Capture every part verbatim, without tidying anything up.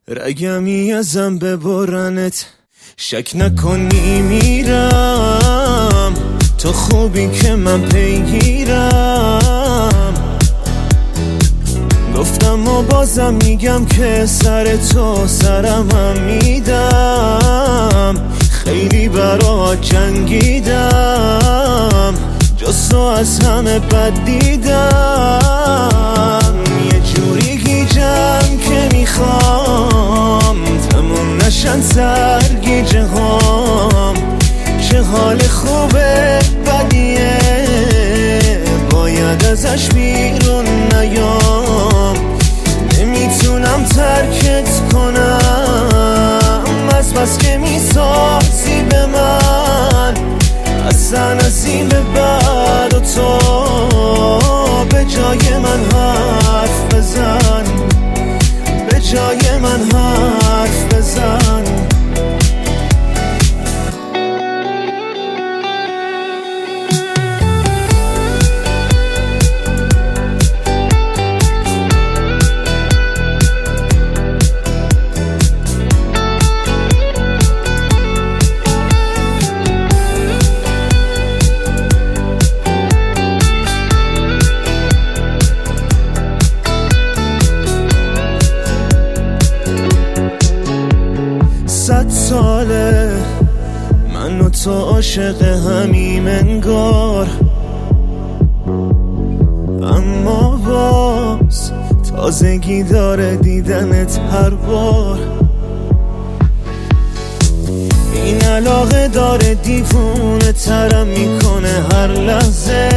رگمی ازم ببرنت، شک نکنی میرم تو خوبی که من پیگیرم. گفتم و بازم میگم که سر تو سرم هم میدم، خیلی برات جنگیدم، جز تو از همه بد دیدم. یه جوری گیجم که میخوام تموم نشن سرگیجه هام. چه حال خوبه بدیه باید ازش بیرون نیام. نمیتونم ترکت کنم از بس که میسازی به من. اصلا از این به بعد و تو به جای من حرف بزن، به جای من حرف بزن. صد ساله من و تو عاشق همیم انگار، اما باز تازگی داره دیدنت هر بار. این علاقه داره دیوونه ترم میکنه هر لحظه،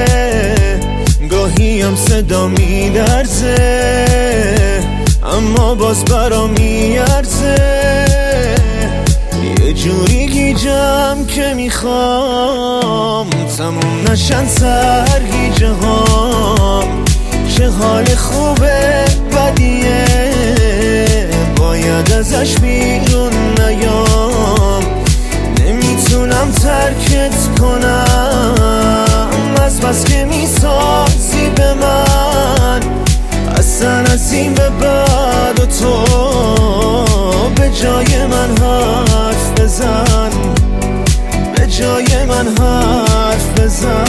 گاهی هم صدا میلرزه اما باز برام میارزه. یه جوری گیجم که میخوام تموم نشن سرگیجه هام. چه حال خوبه بدیه باید ازش بیرون نیام. نمیتونم ترکت کنم از بس که میسازی به من. اصلا از این به بعد و تو به جای من حرف بزن، به جای من حرف بزن.